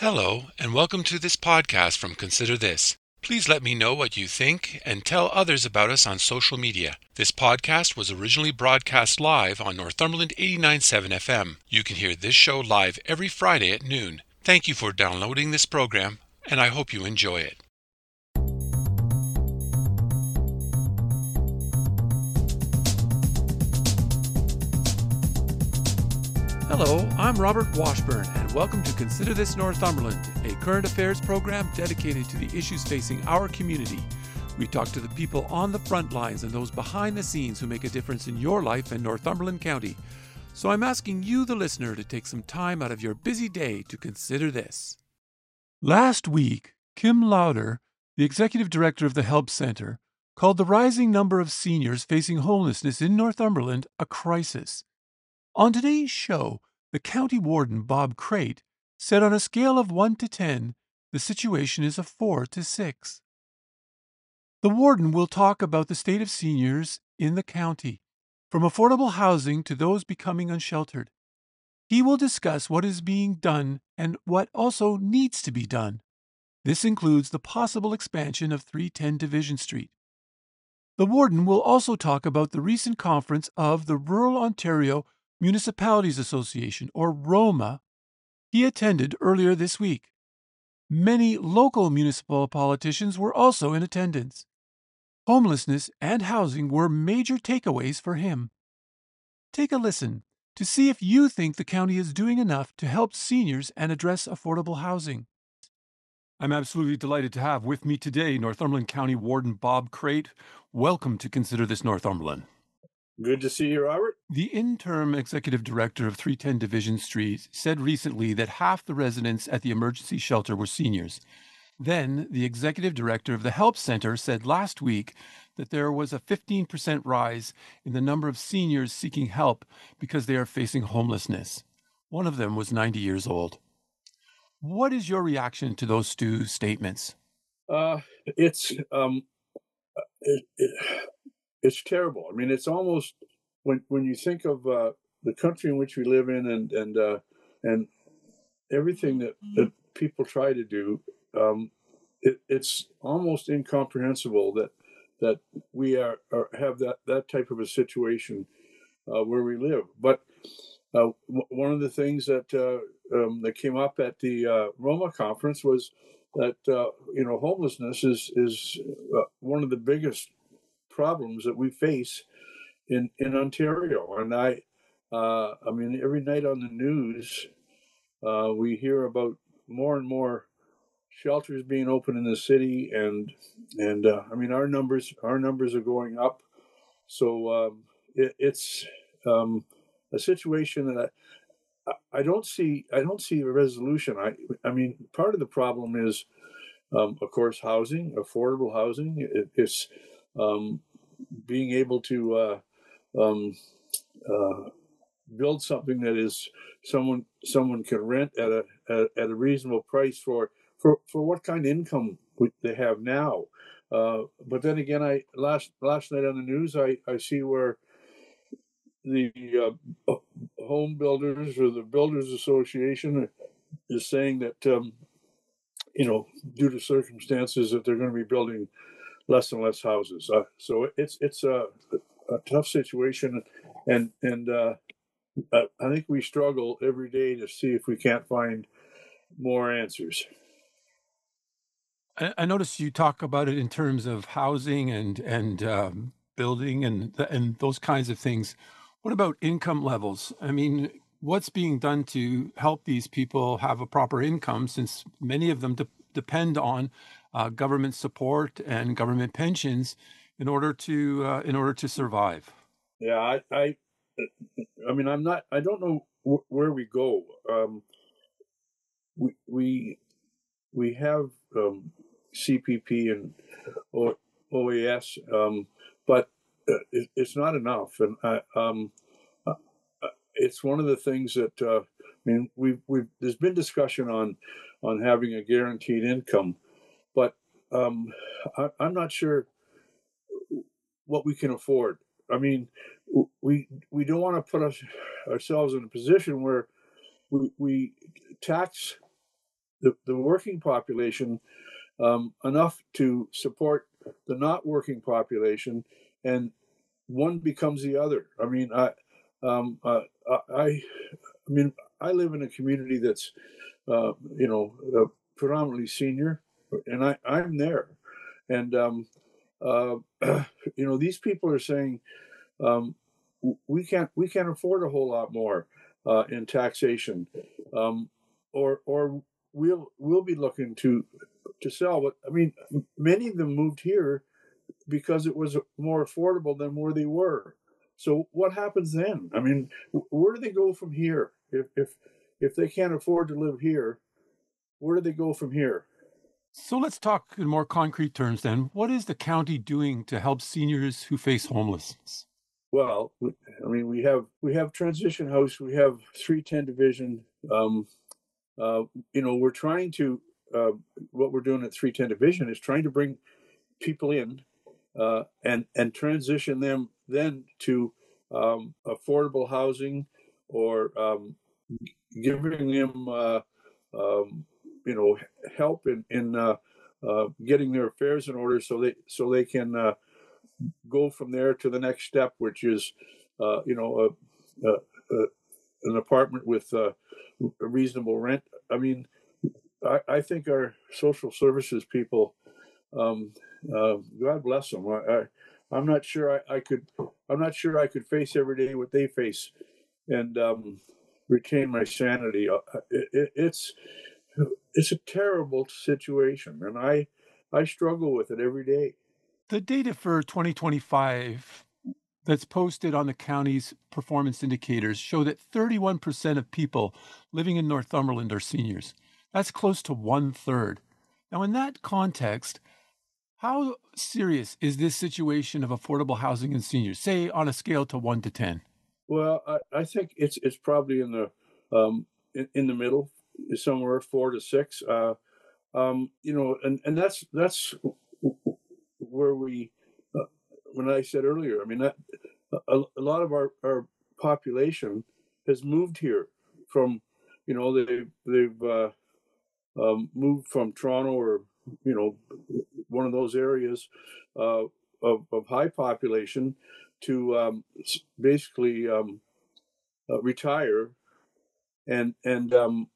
Hello, and welcome to this podcast from Consider This. Please let me know what you think and tell others about us on social media. This podcast was originally broadcast live on Northumberland 89.7 FM. You can hear this show live every Friday at noon. Thank you for downloading this program, and I hope you enjoy it. Hello, I'm Robert Washburn, and welcome to Consider This Northumberland, a current affairs program dedicated to the issues facing our community. We talk to the people on the front lines and those behind the scenes who make a difference in your life in Northumberland County. So I'm asking you, the listener, to take some time out of your busy day to consider this. Last week, Kim Lauder, the executive director of the Help Center, called the rising number of seniors facing homelessness in Northumberland a crisis. On today's show, the county warden, Bob Crate, said on a scale of 1 to 10, the situation is a 4 to 6. The warden will talk about the state of seniors in the county, from affordable housing to those becoming unsheltered. He will discuss what is being done and what also needs to be done. This includes the possible expansion of 310 Division Street. The warden will also talk about the recent conference of the Rural Ontario Municipalities Association, or ROMA, he attended earlier this week. Many local municipal politicians were also in attendance. Homelessness and housing were major takeaways for him. Take a listen to see if you think the county is doing enough to help seniors and address affordable housing. I'm absolutely delighted to have with me today Northumberland County Warden Bob Crate. Welcome to Consider This Northumberland. Good to see you, Robert. The interim executive director of 310 Division Street said recently that half the residents at the emergency shelter were seniors. Then, the executive director of the Help Center said last week that there was a 15% rise in the number of seniors seeking help because they are facing homelessness. One of them was 90 years old. What is your reaction to those two statements? It's terrible. I mean, it's almost when you think of the country in which we live in and everything that people try to do, it's almost incomprehensible that we have that type of a situation where we live. But one of the things that came up at the Roma conference was that homelessness is one of the biggest problems that we face in Ontario. And I mean, every night on the news, we hear about more and more shelters being open in the city, and I mean, our numbers are going up. So it's a situation that I don't see a resolution. I mean, part of the problem is, of course, housing, affordable housing. It's being able to build something that is someone can rent at a reasonable price for what kind of income they have now. But then again, last night on the news, I see where the home builders or the builders association is saying that due to circumstances that they're going to be building less and less houses. So it's a tough situation, and I think we struggle every day to see if we can't find more answers. I noticed you talk about it in terms of housing and building and those kinds of things. What about income levels? I mean, what's being done to help these people have a proper income, since many of them depend on government support and government pensions in order to survive? Yeah, I mean, I don't know where we go. We have CPP and OAS, but it's not enough, and it's one of the things that I mean, there's been discussion on having a guaranteed income, but I'm not sure what we can afford. I mean, we don't want to put ourselves in a position where we tax the working population enough to support the not working population, and one becomes the other. Um, uh, I, I mean, I live in a community that's, predominantly senior, and I'm there, and uh, these people are saying um, we can't afford a whole lot more in taxation, um, or we'll be looking to sell. But I mean, many of them moved here because it was more affordable than where they were. So what happens then? I mean, where do they go from here? If they can't afford to live here, where do they go from here? So let's talk in more concrete terms then. What is the county doing to help seniors who face homelessness? Well, I mean, we have transition house, we have 310 division. Um, we're trying to what we're doing at 310 division is trying to bring people in and transition them then to affordable housing, or giving them um, help in getting their affairs in order, so they can go from there to the next step, which is a, a, an apartment with a reasonable rent. I mean, I think our social services people, um, God bless them. I'm not sure I could. I'm not sure I could face every day what they face and retain my sanity. It's a terrible situation, and I struggle with it every day. The data for 2025 that's posted on the county's performance indicators show that 31% of people living in Northumberland are seniors. That's close to one third. Now, in that context, how serious is this situation of affordable housing and seniors, say on a scale to 1 to 10? Well, I think it's probably in the middle, somewhere 4 to 6. And that's where we, when I said earlier, I mean that a lot of our population has moved here from, they've moved from Toronto, or one of those areas uh, of high population, to basically retire, and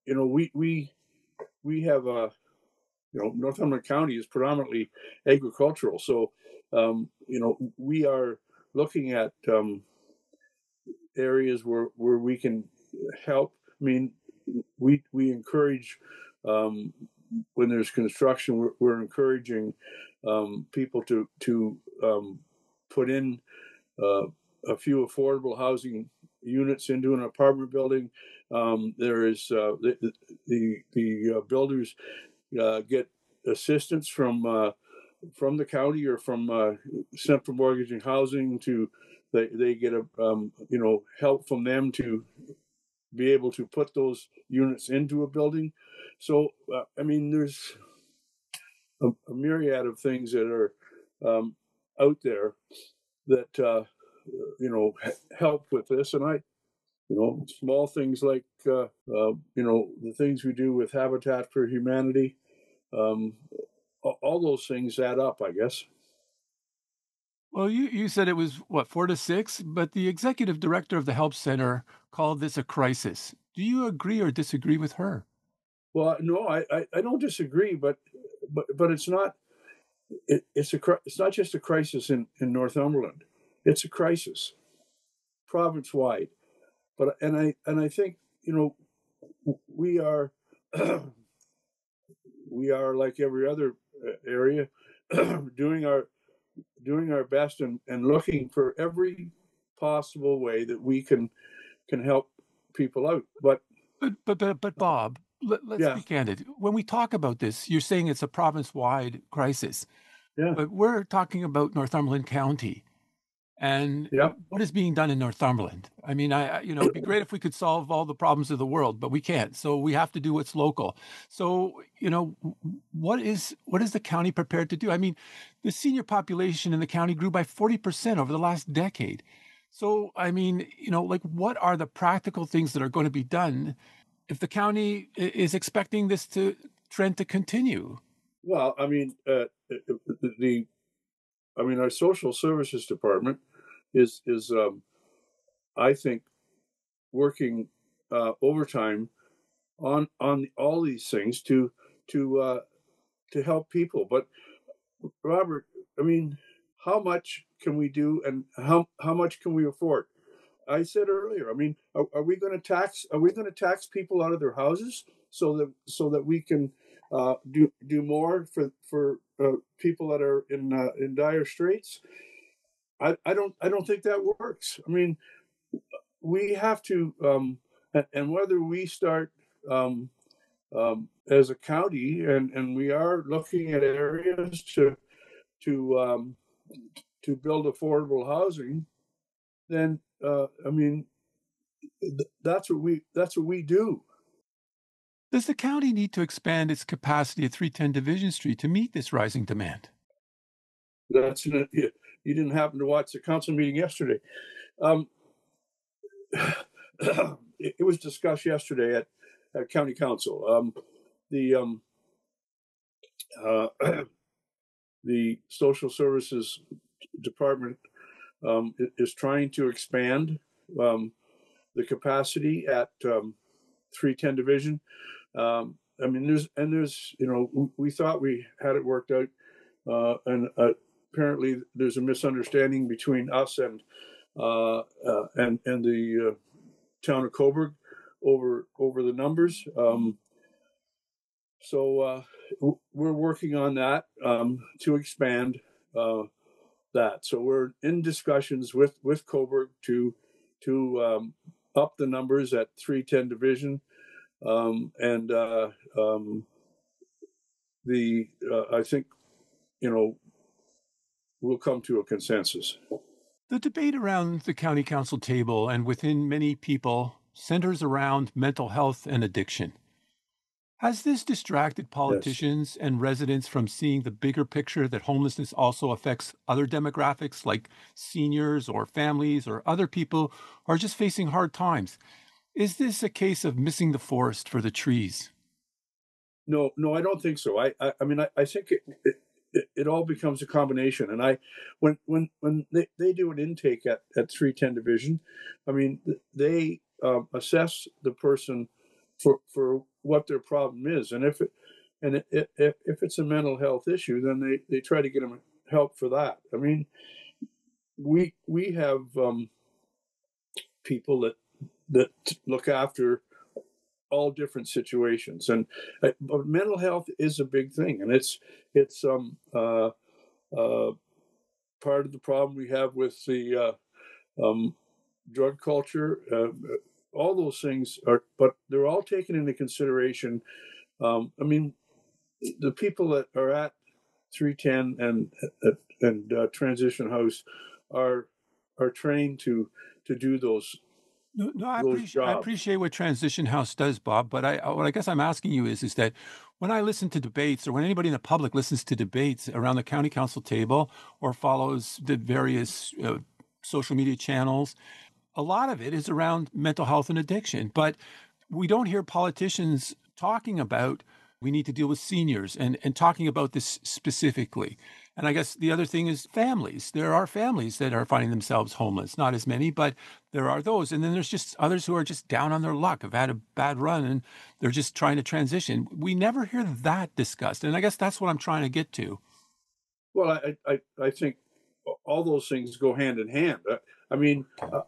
we have Northumberland County is predominantly agricultural, so we are looking at areas where we can help. I mean, we encourage, when there's construction, we're encouraging people to put in uh, a few affordable housing units into an apartment building. There is the builders get assistance from the county, or from Central Mortgage and Housing, to they get a help from them to be able to put those units into a building. So I mean, there's a myriad of things that are out there that help with this, and small things like the things we do with Habitat for Humanity. Um, all those things add up, I guess. Well, you said it was what, 4 to 6, but the executive director of the Help Center called this a crisis. Do you agree or disagree with her? Well, no, I don't disagree, but it's not. It's not just a crisis in Northumberland. It's a crisis province wide. But and I think we are we are like every other area, doing our best, and looking for every possible way that we can help people out. But But Bob, let's yeah, be candid. When we talk about this, you're saying it's a province-wide crisis, yeah, but we're talking about Northumberland County. And yeah. what is being done in Northumberland? I mean, it'd be great if we could solve all the problems of the world, but we can't. So we have to do what's local. So, what is the county prepared to do? I mean, the senior population in the county grew by 40% over the last decade. So, I mean, like, what are the practical things that are going to be done? if the county is expecting this trend to continue? Well, I mean, our social services department is I think working overtime on all these things to help people. But Robert, I mean, how much can we do, and how much can we afford? I said earlier. I mean, are we going to tax? Are we going to tax people out of their houses so that we can do more for people that are in dire straits? I don't think that works. I mean, we have to, and whether we start as a county, and we are looking at areas to to build affordable housing, then I mean, that's what we do. Does the county need to expand its capacity at 310 Division Street to meet this rising demand? That's you didn't happen to watch the council meeting yesterday. Um, it was discussed yesterday at county council. The uh, the social services department is trying to expand the capacity at 310 Division. I mean, there's we thought we had it worked out, and apparently there's a misunderstanding between us and the town of Cobourg over the numbers. So we're working on that to expand that. So we're in discussions with Cobourg to up the numbers at 310 Division, and I think we'll come to a consensus. The debate around the county council table and within many people centers around mental health and addiction. Has this distracted Yes. politicians and residents from seeing the bigger picture that homelessness also affects other demographics like seniors or families or other people who are just facing hard times? Is this a case of missing the forest for the trees? No, I don't think so. I mean, I think it all becomes a combination. And when they do an intake at 310 Division, I mean, they assess the person for what their problem is, and if it's a mental health issue, then they try to get them help for that. I mean, we have people that look after all different situations, and but mental health is a big thing, and it's part of the problem we have with the drug culture. All those things are, but they're all taken into consideration. I mean, the people that are at 310 and Transition House are trained to do those No, I jobs. appreciate what Transition House does, Bob. But what I guess I'm asking you is that when I listen to debates, or when anybody in the public listens to debates around the county council table, or follows the various social media channels, a lot of it is around mental health and addiction. But we don't hear politicians talking about we need to deal with seniors and talking about this specifically. And I guess the other thing is families. There are families that are finding themselves homeless. Not as many, but there are those. And then there's just others who are just down on their luck, have had a bad run, and they're just trying to transition. We never hear that discussed. And I guess that's what I'm trying to get to. Well, I think all those things go hand in hand. I mean,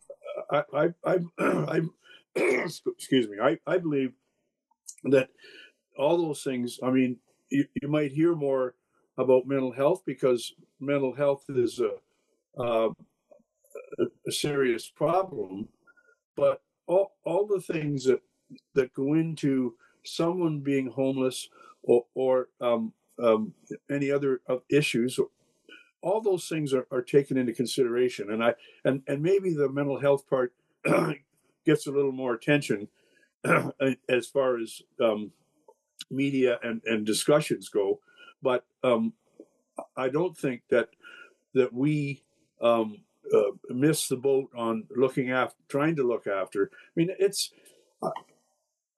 I excuse me. I believe that all those things. I mean, you might hear more about mental health because mental health is a serious problem, but all the things that go into someone being homeless or any other issues, all those things are taken into consideration, and maybe the mental health part gets a little more attention as far as media and discussions go, but I don't think that we miss the boat on trying to look after. I mean, it's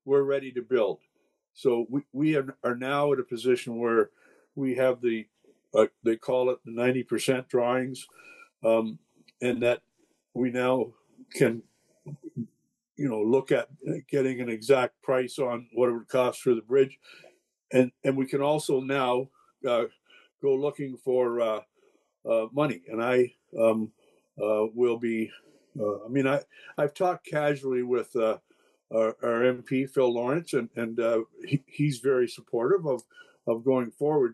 we're ready to build. So we are now at a position where we have the they call it the 90% drawings, and that we now can look at getting an exact price on what it would cost for the bridge, and we can also now go looking for money. And I will be. I've talked casually with our MP Phil Lawrence, and he's very supportive of going forward.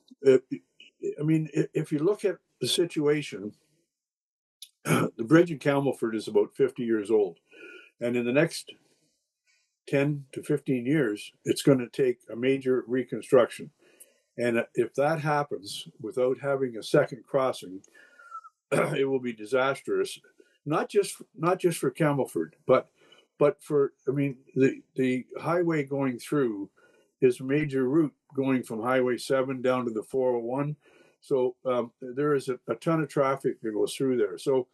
If you look at the situation, the bridge in Camelford is about 50 years old, and in the next 10 to 15 years, it's going to take a major reconstruction. And if that happens without having a second crossing, it will be disastrous. Not just for Camelford, but for the highway going through is a major route going from Highway 7 down to the 401. So there is a ton of traffic that goes through there. So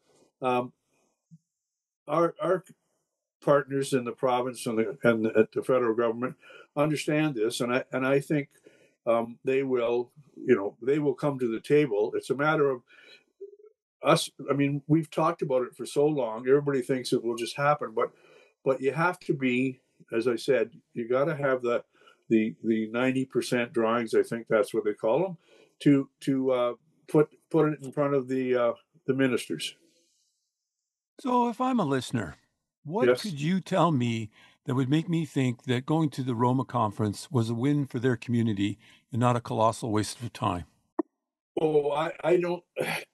our partners in the province and the federal government understand this, and I think they will come to the table. It's a matter of us. We've talked about it for so long. Everybody thinks it will just happen, but you have to be, as I said, you got to have the 90% drawings. I think that's what they call them, to put it in front of the ministers. So, if I'm a listener, what could you tell me that would make me think that going to the Roma conference was a win for their community and not a colossal waste of time? Oh, I don't.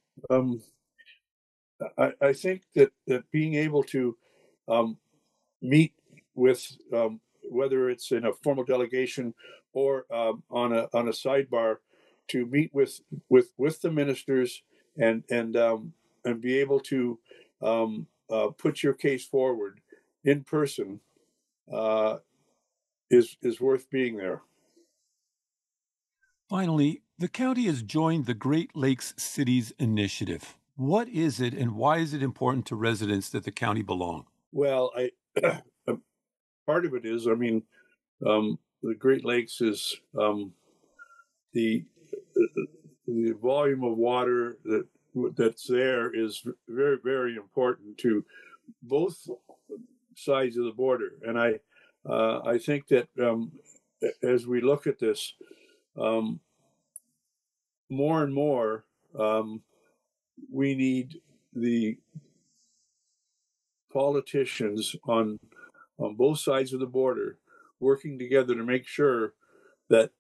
I think that being able to meet with, whether it's in a formal delegation or on a sidebar, to meet with the ministers and be able to put your case forward in person is worth being there. Finally, the county has joined the Great Lakes Cities Initiative. What is it, and why is it important to residents that the county belong? Well, part of it is, the Great Lakes is the volume of water that's there is very, very important to both sides of the border. And I think that as we look at this, more and more, we need the politicians on both sides of the border working together to make sure that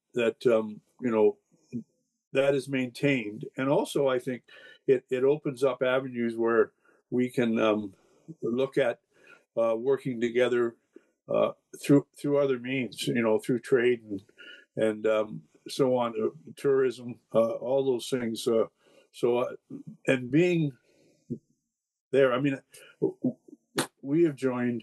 that is maintained. And also, I think it opens up avenues where we can look at working together through other means, through trade and so on, tourism, all those things. And being there, we have joined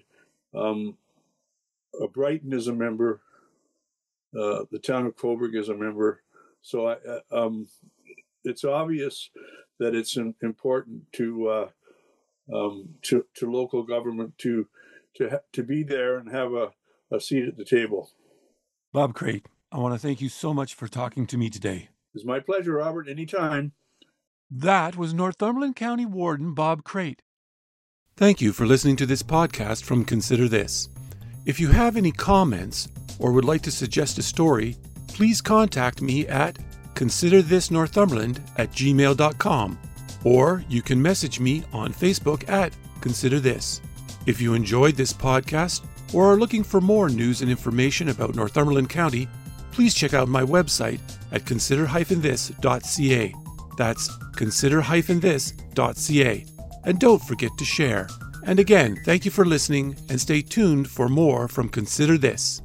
Brighton is a member, the town of Cobourg is a member. So it's obvious that it's important to local government to be there and have a seat at the table. Bob Crate, I want to thank you so much for talking to me today. It's my pleasure, Robert. Anytime. That was Northumberland County Warden Bob Crate. Thank you for listening to this podcast from Consider This. If you have any comments or would like to suggest a story, please contact me at considerthisnorthumberland@gmail.com, or you can message me on Facebook at Consider This. If you enjoyed this podcast or are looking for more news and information about Northumberland County, please check out my website at consider-this.ca. That's consider-this.ca. And don't forget to share. And again, thank you for listening, and stay tuned for more from Consider This.